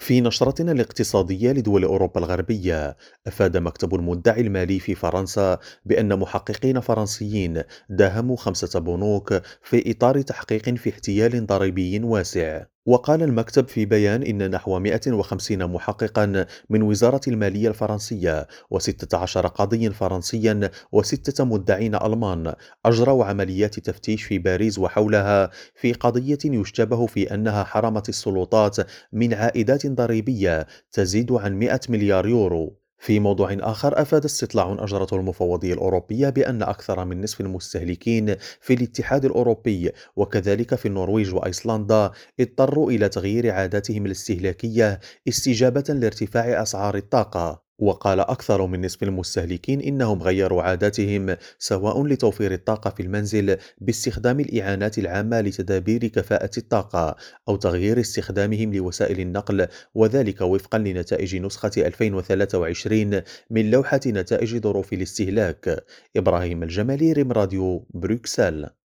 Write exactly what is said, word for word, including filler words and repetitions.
في نشرتنا الاقتصادية لدول أوروبا الغربية، أفاد مكتب المدعي المالي في فرنسا بأن محققين فرنسيين داهموا خمسة بنوك في إطار تحقيق في احتيال ضريبي واسع. وقال المكتب في بيان إن نحو مئة وخمسين محققا من وزارة المالية الفرنسية وستة عشر قاضيا فرنسيا وستة مدعين ألمان أجروا عمليات تفتيش في باريس وحولها في قضية يشتبه في أنها حرمت السلطات من عائدات ضريبية تزيد عن مئة مليار يورو. في موضوع آخر، أفاد استطلاع أجرته المفوضية الأوروبية بأن أكثر من نصف المستهلكين في الاتحاد الأوروبي وكذلك في النرويج وأيسلندا اضطروا إلى تغيير عاداتهم الاستهلاكية استجابة لارتفاع أسعار الطاقة. وقال أكثر من نصف المستهلكين إنهم غيروا عاداتهم سواء لتوفير الطاقة في المنزل باستخدام الإعانات العامة لتدابير كفاءة الطاقة أو تغيير استخدامهم لوسائل النقل، وذلك وفقا لنتائج نسخة ألفين وثلاثة وعشرين من لوحة نتائج ظروف الاستهلاك. إبراهيم الجمالي، ريم راديو، بروكسل.